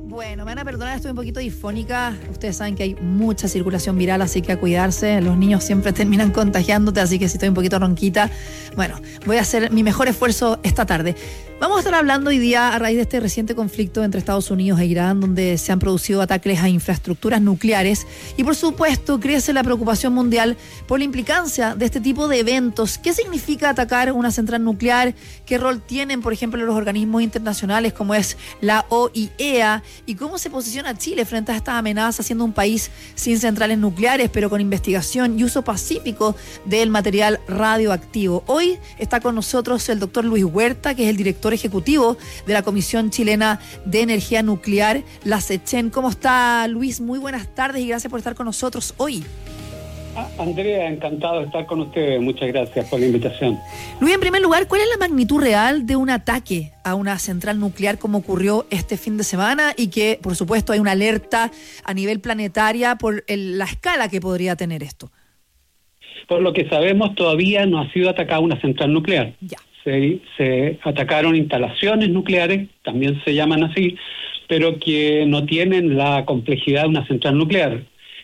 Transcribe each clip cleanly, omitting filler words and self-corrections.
Bueno, me van a perdonar, estoy un poquito difónica. Ustedes saben que hay mucha circulación viral, así que a cuidarse. Los niños siempre terminan contagiándote, así que si estoy un poquito ronquita, bueno, voy a hacer mi mejor esfuerzo esta tarde. Vamos a estar hablando hoy día a raíz de este reciente conflicto entre Estados Unidos e Irán, donde se han producido ataques a infraestructuras nucleares y, por supuesto, crece la preocupación mundial por la implicancia de este tipo de eventos. ¿Qué significa atacar una central nuclear? ¿Qué rol tienen, por ejemplo, los organismos internacionales como es la OIEA? ¿Y cómo se posiciona Chile frente a estas amenazas, siendo un país sin centrales nucleares, pero con investigación y uso pacífico del material radioactivo? Hoy está con nosotros el doctor Luis Huerta, que es el director ejecutivo de la Comisión Chilena de Energía Nuclear, la CECHEN. ¿Cómo está, Luis? Muy buenas tardes y gracias por estar con nosotros hoy. Andrea, encantado de estar con ustedes. Muchas gracias por la invitación. Luis, en primer lugar, ¿cuál es la magnitud real de un ataque a una central nuclear como ocurrió este fin de semana y que, por supuesto, hay una alerta a nivel planetaria por la escala que podría tener esto? Por lo que sabemos, todavía no ha sido atacada una central nuclear. Ya. Se atacaron instalaciones nucleares, también se llaman así, pero que no tienen la complejidad de una central nuclear.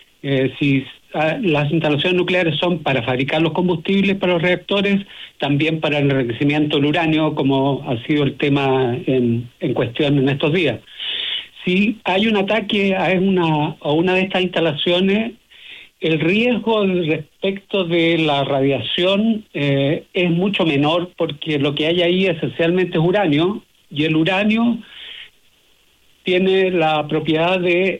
Las instalaciones nucleares son para fabricar los combustibles para los reactores, también para el enriquecimiento del uranio, como ha sido el tema en cuestión en estos días. Si hay un ataque a una de estas instalaciones, el riesgo respecto de la radiación es mucho menor, porque lo que hay ahí esencialmente es uranio, y el uranio tiene la propiedad de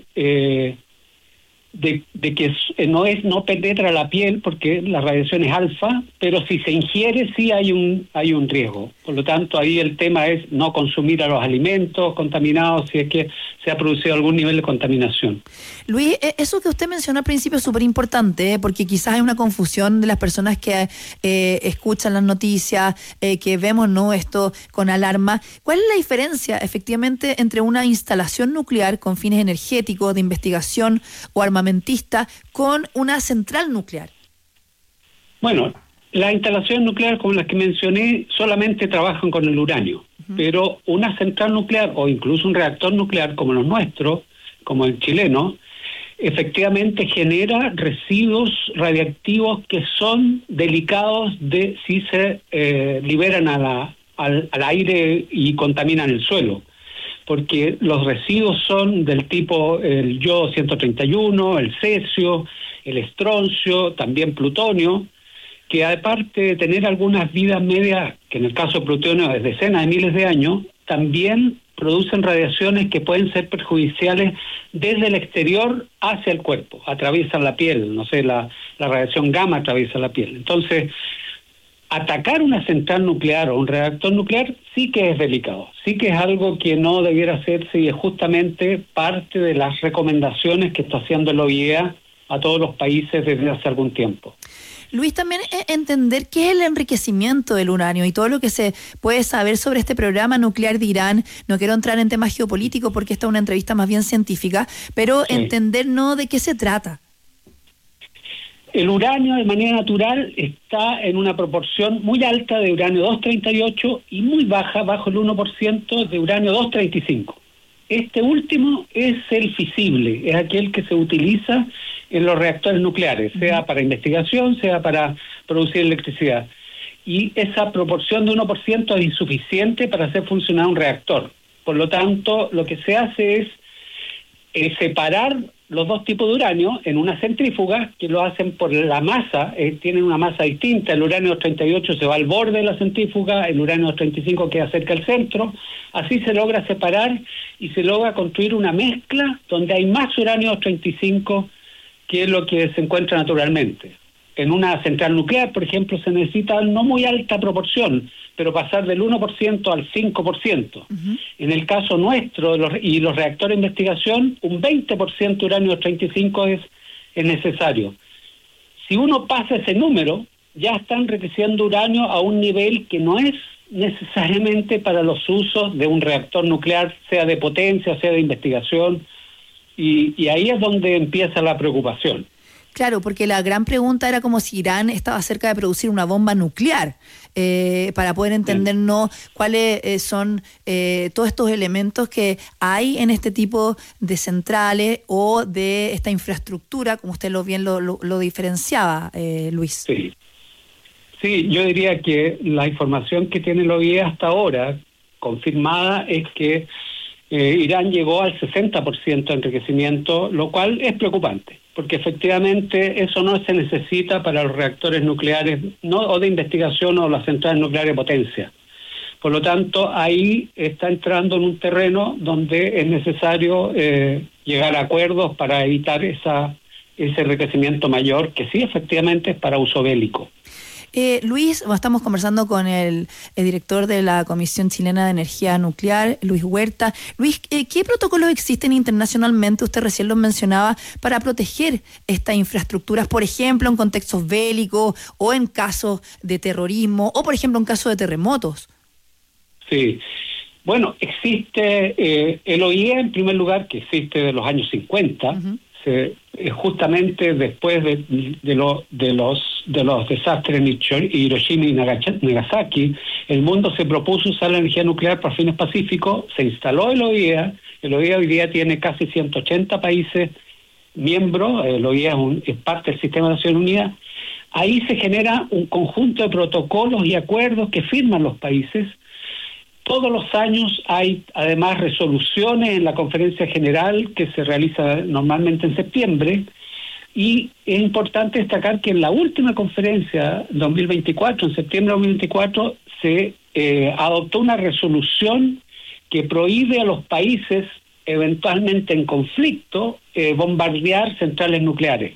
que no penetra la piel porque la radiación es alfa, pero si se ingiere sí hay un riesgo. Por lo tanto, ahí el tema es no consumir a los alimentos contaminados si es que se ha producido algún nivel de contaminación. Luis, eso que usted mencionó al principio es súper importante, porque quizás hay una confusión de las personas que escuchan las noticias, que vemos esto con alarma. ¿Cuál es la diferencia efectivamente entre una instalación nuclear con fines energéticos, de investigación o armamentista con una central nuclear? Bueno, las instalaciones nucleares como las que mencioné solamente trabajan con el uranio, pero una central nuclear o incluso un reactor nuclear como los nuestros, como el chileno, efectivamente genera residuos radiactivos que son delicados si se liberan al aire y contaminan el suelo, porque los residuos son del tipo el yodo 131, el cesio, el estroncio, también plutonio, que aparte de tener algunas vidas medias, que en el caso de plutonio es decenas de miles de años, también producen radiaciones que pueden ser perjudiciales desde el exterior hacia el cuerpo, atraviesan la piel, la radiación gamma atraviesa la piel. Entonces, atacar una central nuclear o un reactor nuclear sí que es delicado, sí que es algo que no debiera hacerse y es justamente parte de las recomendaciones que está haciendo la OIEA a todos los países desde hace algún tiempo. Luis, también entender qué es el enriquecimiento del uranio y todo lo que se puede saber sobre este programa nuclear de Irán. No quiero entrar en temas geopolíticos porque esta es una entrevista más bien científica, pero sí entender de qué se trata. El uranio de manera natural está en una proporción muy alta de uranio 238 y muy baja, bajo el 1% de uranio 235. Este último es el fisible, es aquel que se utiliza en los reactores nucleares, sea para investigación, sea para producir electricidad. Y esa proporción de 1% es insuficiente para hacer funcionar un reactor. Por lo tanto, lo que se hace es separar los dos tipos de uranio en una centrífuga, que lo hacen por la masa, tienen una masa distinta. El uranio 238 se va al borde de la centrífuga, el uranio 235 queda cerca al centro. Así se logra separar y se logra construir una mezcla donde hay más uranio 235 que es lo que se encuentra naturalmente. En una central nuclear, por ejemplo, se necesita no muy alta proporción, pero pasar del 1% al 5%. En el caso nuestro y los reactores de investigación, un 20% de uranio 235 es necesario. Si uno pasa ese número, ya están enriqueciendo uranio a un nivel que no es necesariamente para los usos de un reactor nuclear, sea de potencia, sea de investigación, y ahí es donde empieza la preocupación. Claro, porque la gran pregunta era como si Irán estaba cerca de producir una bomba nuclear, para poder entendernos cuáles son todos estos elementos que hay en este tipo de centrales o de esta infraestructura, como usted lo diferenciaba, Luis. Sí, yo diría que la información que tiene la OIE hasta ahora, confirmada, es que Irán llegó al 60% de enriquecimiento, lo cual es preocupante, porque efectivamente eso no se necesita para los reactores nucleares o de investigación o las centrales nucleares de potencia. Por lo tanto, ahí está entrando en un terreno donde es necesario llegar a acuerdos para evitar ese enriquecimiento mayor, que sí efectivamente es para uso bélico. Luis, estamos conversando con el director de la Comisión Chilena de Energía Nuclear, Luis Huerta. Luis, ¿qué protocolos existen internacionalmente, usted recién lo mencionaba, para proteger estas infraestructuras, por ejemplo, en contextos bélicos o en casos de terrorismo o, por ejemplo, en casos de terremotos? Sí, bueno, existe el OIE, en primer lugar, que existe de los años 50, uh-huh. Justamente después de los desastres en Hiroshima y Nagasaki, el mundo se propuso usar la energía nuclear para fines pacíficos, se instaló el OIE hoy día tiene casi 180 países miembros, el OIE es parte del sistema de Naciones Unidas. Ahí se genera un conjunto de protocolos y acuerdos que firman los países. Todos los años hay además resoluciones en la conferencia general que se realiza normalmente en septiembre, y es importante destacar que en la última conferencia 2024, en septiembre de 2024, se adoptó una resolución que prohíbe a los países eventualmente en conflicto bombardear centrales nucleares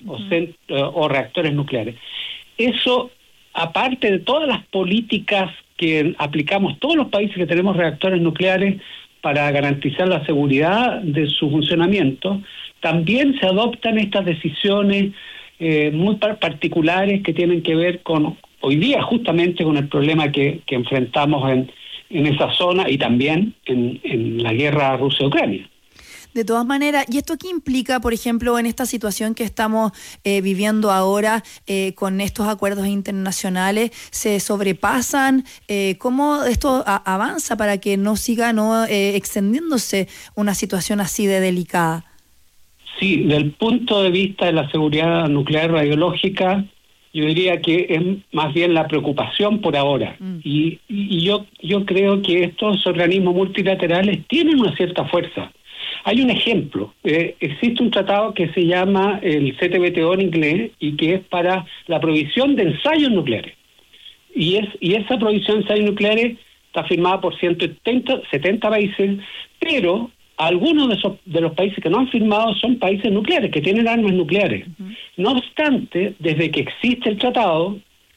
o reactores nucleares. Eso, aparte de todas las políticas que aplicamos todos los países que tenemos reactores nucleares para garantizar la seguridad de su funcionamiento, también se adoptan estas decisiones muy particulares que tienen que ver con, hoy día justamente, con el problema que enfrentamos en esa zona y también en la guerra Rusia-Ucrania. De todas maneras, ¿y esto qué implica, por ejemplo, en esta situación que estamos viviendo ahora con estos acuerdos internacionales? ¿Se sobrepasan? ¿Cómo esto avanza para que no siga extendiéndose una situación así de delicada? Sí, desde el punto de vista de la seguridad nuclear radiológica, yo diría que es más bien la preocupación por ahora. Y yo creo que estos organismos multilaterales tienen una cierta fuerza. Hay un ejemplo, existe un tratado que se llama el CTBTO en inglés y que es para la provisión de ensayos nucleares. Y esa provisión de ensayos nucleares está firmada por 170 países, pero algunos de los países que no han firmado son países nucleares, que tienen armas nucleares. Uh-huh. No obstante, desde que existe el tratado,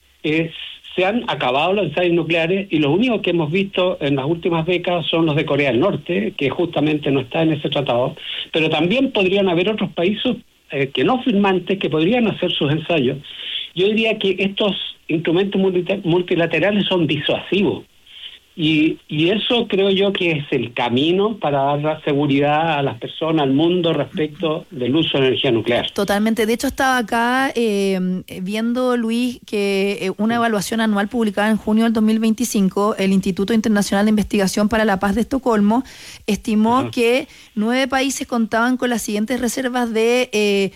se han acabado los ensayos nucleares y los únicos que hemos visto en las últimas décadas son los de Corea del Norte, que justamente no está en ese tratado, pero también podrían haber otros países que no firmantes que podrían hacer sus ensayos. Yo diría que estos instrumentos multilaterales son disuasivos y eso creo yo que es el camino para dar la seguridad a las personas, al mundo, respecto del uso de energía nuclear. Totalmente. De hecho, estaba acá viendo, Luis, que una evaluación anual publicada en junio del 2025, el Instituto Internacional de Investigación para la Paz de Estocolmo estimó que 9 países contaban con las siguientes reservas de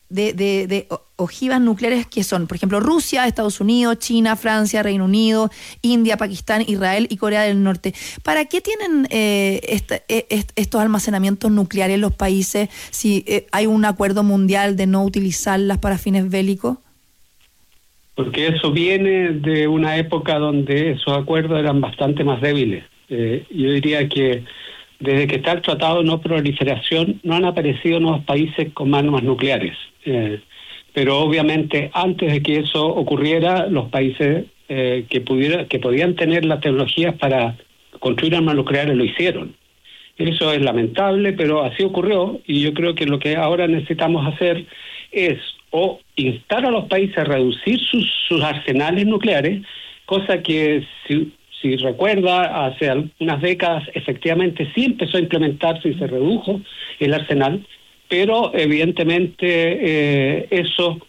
ojivas nucleares, que son, por ejemplo, Rusia, Estados Unidos, China, Francia, Reino Unido, India, Pakistán, Israel y Corea del Norte. ¿Para qué tienen estos almacenamientos nucleares los países si hay un acuerdo mundial de no utilizarlas para fines bélicos? Porque eso viene de una época donde esos acuerdos eran bastante más débiles. Yo diría que desde que está el Tratado de No Proliferación no han aparecido nuevos países con armas nucleares. Pero obviamente antes de que eso ocurriera, los países que podían tener las tecnologías para construir armas nucleares lo hicieron. Eso es lamentable, pero así ocurrió, y yo creo que lo que ahora necesitamos hacer es o instar a los países a reducir sus arsenales nucleares, cosa que si recuerda, hace algunas décadas efectivamente sí empezó a implementarse y se redujo el arsenal, pero evidentemente eso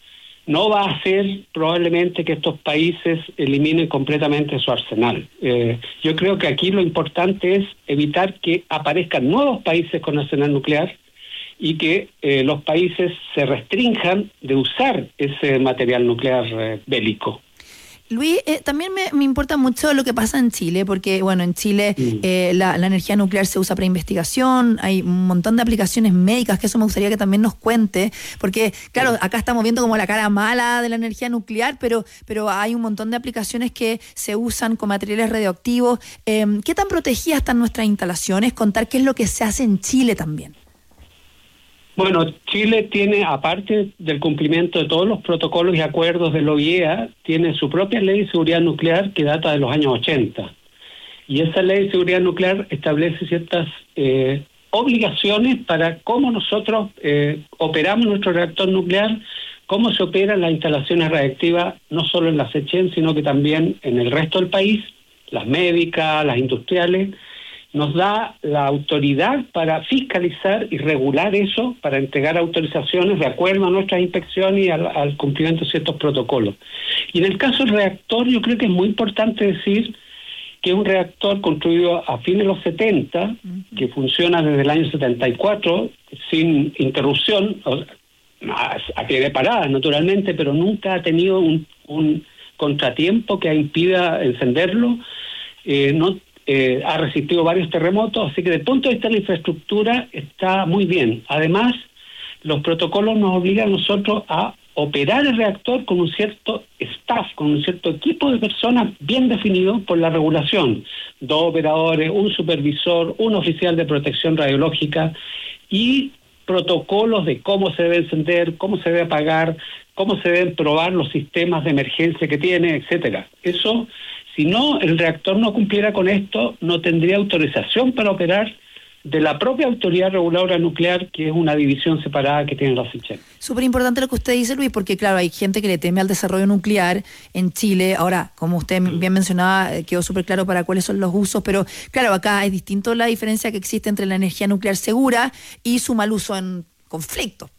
no va a hacer probablemente que estos países eliminen completamente su arsenal. Yo creo que aquí lo importante es evitar que aparezcan nuevos países con arsenal nuclear y que los países se restrinjan de usar ese material nuclear bélico. Luis, también me importa mucho lo que pasa en Chile, porque bueno, en Chile la energía nuclear se usa para investigación, hay un montón de aplicaciones médicas, que eso me gustaría que también nos cuente, porque claro, acá estamos viendo como la cara mala de la energía nuclear, pero hay un montón de aplicaciones que se usan con materiales radioactivos. ¿Qué tan protegidas están nuestras instalaciones? Contar qué es lo que se hace en Chile también. Bueno, Chile tiene, aparte del cumplimiento de todos los protocolos y acuerdos de la OIEA, tiene su propia ley de seguridad nuclear que data de los años 80. Y esa ley de seguridad nuclear establece ciertas obligaciones para cómo nosotros operamos nuestro reactor nuclear, cómo se operan las instalaciones radiactivas, no solo en la SECHEN, sino que también en el resto del país, las médicas, las industriales. Nos da la autoridad para fiscalizar y regular eso, para entregar autorizaciones de acuerdo a nuestras inspecciones y al cumplimiento de ciertos protocolos. Y en el caso del reactor, yo creo que es muy importante decir que es un reactor construido a fines de los 70, que funciona desde el año 74, sin interrupción, a pie de parada, naturalmente, pero nunca ha tenido un contratiempo que impida encenderlo. Ha resistido varios terremotos, así que desde el punto de vista de la infraestructura está muy bien. Además, los protocolos nos obligan a nosotros a operar el reactor con un cierto staff, con un cierto equipo de personas bien definido por la regulación. 2 operadores, un supervisor, un oficial de protección radiológica y protocolos de cómo se debe encender, cómo se debe apagar, cómo se deben probar los sistemas de emergencia que tiene, etcétera. Eso, si no, el reactor no cumpliera con esto, no tendría autorización para operar de la propia Autoridad Reguladora Nuclear, que es una división separada que tiene la SECHEN. Súper importante lo que usted dice, Luis, porque claro, hay gente que le teme al desarrollo nuclear en Chile. Ahora, como usted bien mencionaba, quedó súper claro para cuáles son los usos, pero claro, acá es distinto la diferencia que existe entre la energía nuclear segura y su mal uso en conflicto.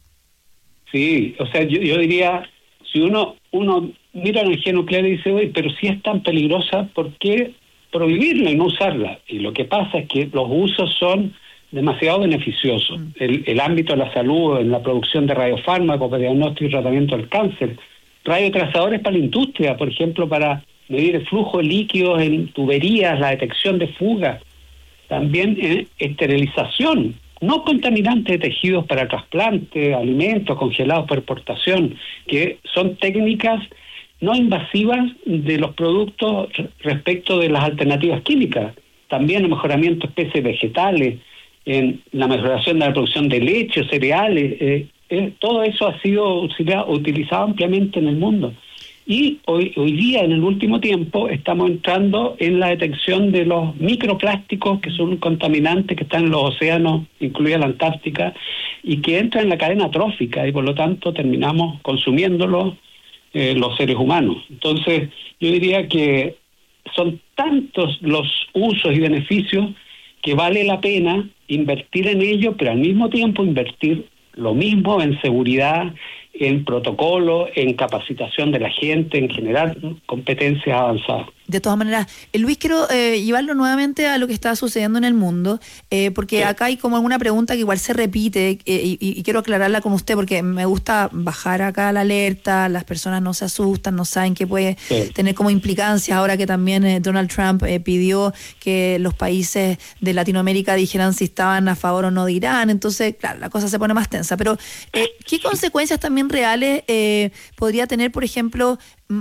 Sí, o sea, yo diría, si uno mira la energía nuclear y dice, oye, pero si es tan peligrosa, ¿por qué prohibirla y no usarla? Y lo que pasa es que los usos son demasiado beneficiosos. El ámbito de la salud, en la producción de radiofármacos, para diagnóstico y tratamiento del cáncer, radiotrazadores para la industria, por ejemplo, para medir el flujo de líquidos en tuberías, la detección de fugas, también esterilización, no contaminantes de tejidos para trasplante, alimentos congelados por exportación, que son técnicas no invasivas de los productos respecto de las alternativas químicas. También el mejoramiento de especies vegetales, en la mejoración de la producción de leche, cereales, todo eso ha sido utilizado ampliamente en el mundo. Y hoy día, en el último tiempo, estamos entrando en la detección de los microplásticos, que son contaminantes que están en los océanos, incluida la Antártica, y que entran en la cadena trófica, y por lo tanto terminamos consumiéndolos los seres humanos. Entonces, yo diría que son tantos los usos y beneficios que vale la pena invertir en ello, pero al mismo tiempo invertir lo mismo en seguridad, en protocolo, en capacitación de la gente, en generar competencias avanzadas. De todas maneras, Luis, quiero llevarlo nuevamente a lo que está sucediendo en el mundo, porque acá hay como alguna pregunta que igual se repite y quiero aclararla con usted porque me gusta bajar acá la alerta, las personas no se asustan, no saben qué puede tener como implicancias ahora que también Donald Trump pidió que los países de Latinoamérica dijeran si estaban a favor o no de Irán, entonces, claro, la cosa se pone más tensa, pero ¿qué consecuencias también reales podría tener, por ejemplo,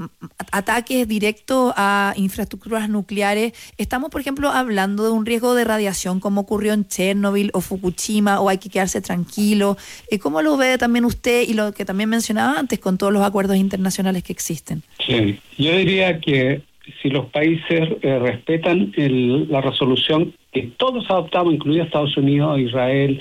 ataques directos a infraestructuras nucleares? Estamos, por ejemplo, hablando de un riesgo de radiación como ocurrió en Chernobyl o Fukushima, o hay que quedarse tranquilo. ¿Cómo lo ve también usted y lo que también mencionaba antes con todos los acuerdos internacionales que existen? Sí, yo diría que si los países respetan la resolución que todos adoptamos, incluido Estados Unidos, Israel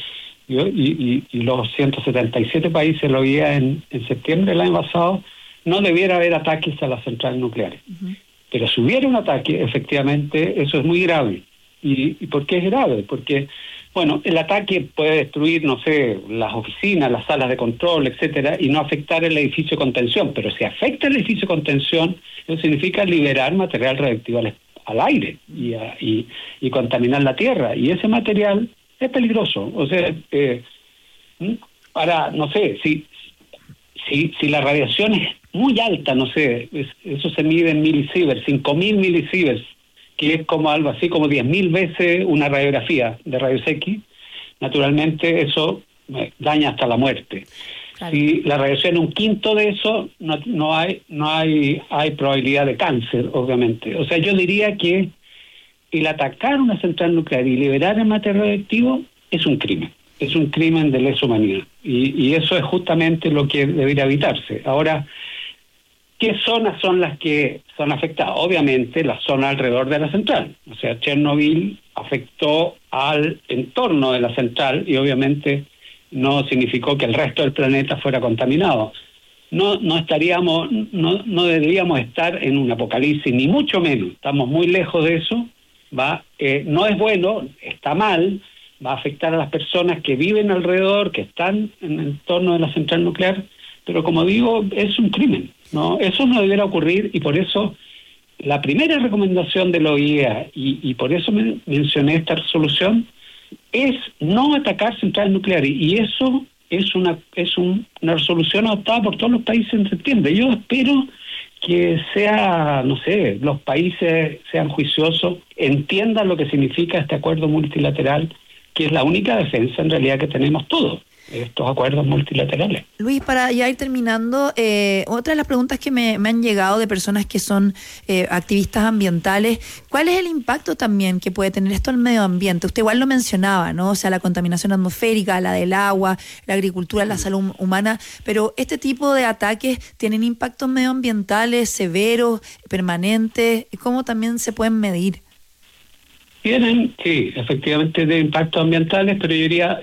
y los 177 países de la OIEA en septiembre del año pasado, no debiera haber ataques a las centrales nucleares. Pero si hubiera un ataque, efectivamente, eso es muy grave. ¿Y por qué es grave? Porque Bueno, el ataque puede destruir, no sé, las oficinas, las salas de control, etcétera, y no afectar el edificio de contención. Pero si afecta el edificio de contención, eso significa liberar material radiactivo al aire y contaminar la tierra. Y ese material es peligroso. O sea, no sé, si la radiación es muy alta, no sé, eso se mide en milisieverts, 5.000 milisieverts, que es como algo así como 10.000 veces una radiografía de rayos X, naturalmente eso daña hasta la muerte. Claro. Si la radiación es un quinto de eso, no hay probabilidad de cáncer, obviamente. O sea, yo diría que el atacar una central nuclear y liberar el material radioactivo es un crimen de lesa humanidad. Y eso es justamente lo que debería evitarse. Ahora, ¿qué zonas son las que son afectadas? Obviamente la zona alrededor de la central. O sea, Chernobyl afectó al entorno de la central y obviamente no significó que el resto del planeta fuera contaminado. No deberíamos estar en un apocalipsis, ni mucho menos. Estamos muy lejos de eso. No es bueno, está mal, va a afectar a las personas que viven alrededor, que están en el entorno de la central nuclear, pero como digo, es un crimen, ¿no? Eso no debiera ocurrir y por eso la primera recomendación de la OIEA, y por eso mencioné esta resolución, es no atacar centrales nucleares, y eso es una resolución adoptada por todos los países en septiembre. Yo espero que los países sean juiciosos, entiendan lo que significa este acuerdo multilateral, que es la única defensa en realidad que tenemos todos, estos acuerdos multilaterales. Luis, para ya ir terminando, otra de las preguntas que me han llegado de personas que son activistas ambientales, ¿cuál es el impacto también que puede tener esto al medio ambiente? Usted igual lo mencionaba, ¿no? O sea, la contaminación atmosférica, la del agua, la agricultura, la salud humana, pero este tipo de ataques tienen impactos medioambientales severos, permanentes, ¿cómo también se pueden medir? Tienen, sí, efectivamente de impactos ambientales, pero yo diría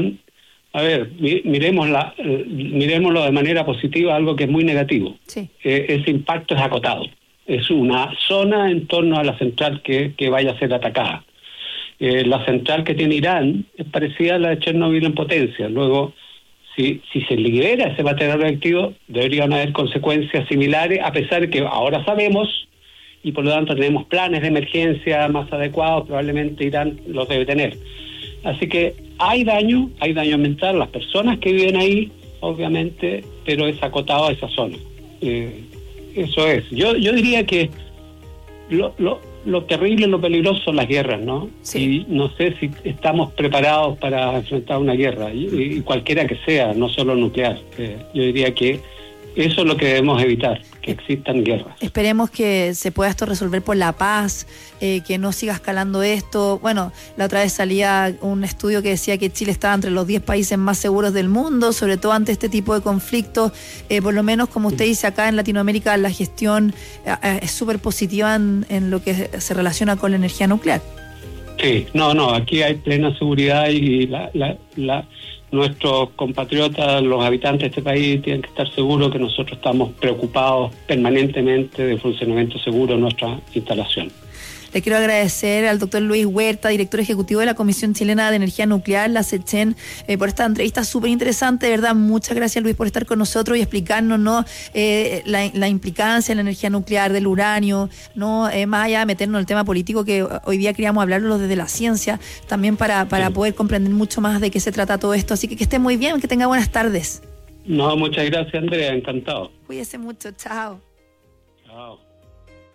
miremoslo de manera positiva, algo que es muy negativo. Sí. Ese impacto es acotado. Es una zona en torno a la central que vaya a ser atacada. La central que tiene Irán es parecida a la de Chernobyl en potencia. Luego, si se libera ese material radioactivo, deberían haber consecuencias similares, a pesar de que ahora sabemos, y por lo tanto tenemos planes de emergencia más adecuados, probablemente Irán los debe tener. Así que hay daño ambiental, las personas que viven ahí, obviamente, pero es acotado a esa zona. Eso es. Yo diría que lo terrible, lo peligroso son las guerras, ¿no? Sí. Y no sé si estamos preparados para enfrentar una guerra, y cualquiera que sea, no solo nuclear. Yo diría que eso es lo que debemos evitar, que existan guerras. Esperemos que se pueda esto resolver por la paz, que no siga escalando esto. Bueno, la otra vez salía un estudio que decía que Chile estaba entre los 10 países más seguros del mundo, sobre todo ante este tipo de conflictos. Por lo menos, como usted dice, acá en Latinoamérica la gestión es súper positiva en lo que se relaciona con la energía nuclear. Sí, aquí hay plena seguridad y nuestros compatriotas, los habitantes de este país, tienen que estar seguros que nosotros estamos preocupados permanentemente del funcionamiento seguro de nuestra instalación. Le quiero agradecer al doctor Luis Huerta, director ejecutivo de la Comisión Chilena de Energía Nuclear, la CECHEN, por esta entrevista súper interesante, de verdad. Muchas gracias, Luis, por estar con nosotros y explicarnos, ¿no? La implicancia en la energía nuclear, del uranio, ¿no? Más allá de meternos en el tema político, que hoy día queríamos hablarlo desde la ciencia, también para poder comprender mucho más de qué se trata todo esto. Así que esté muy bien, que tenga buenas tardes. Muchas gracias, Andrea, encantado. Cuídese mucho, chao.